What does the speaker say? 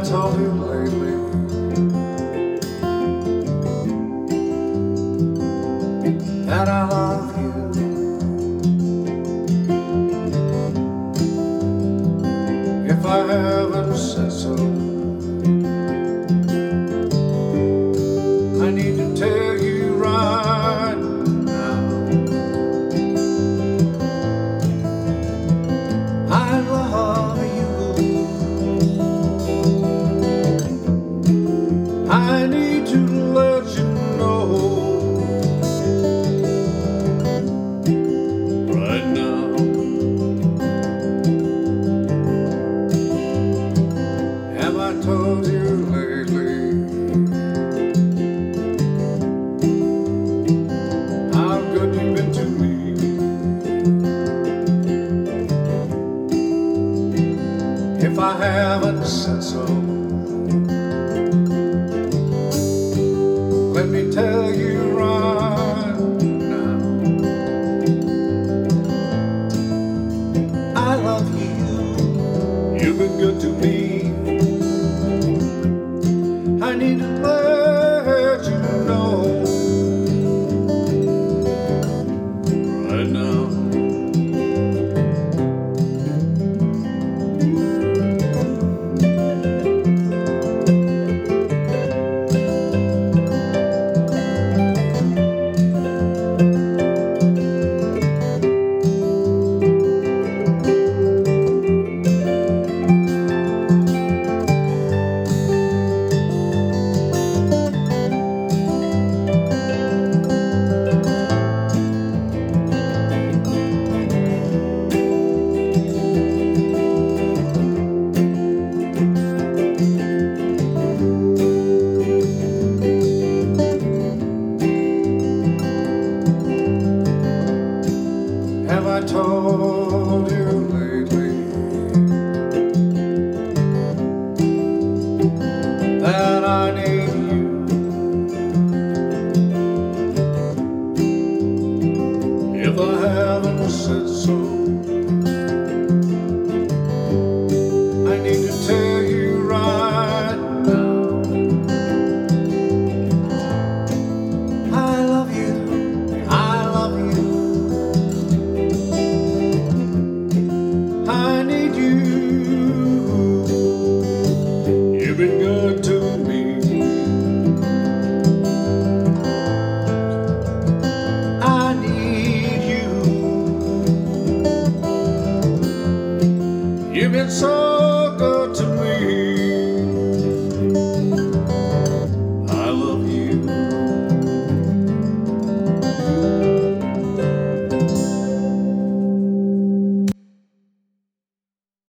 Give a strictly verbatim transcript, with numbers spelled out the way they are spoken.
told you lately that I love you? If I haven't said so, I need to tell you right now. I love you. I need to let you know right now. Have I told you lately how good you've been to me? If I haven't said so, let me tell you right now. I love you. You've been good to me. I need to let you know right now. Have I told you lately that I need you? If I haven't said so, I need to tell you right now. I love you. I love you. I need you. You've been good to me. I need you. You've been so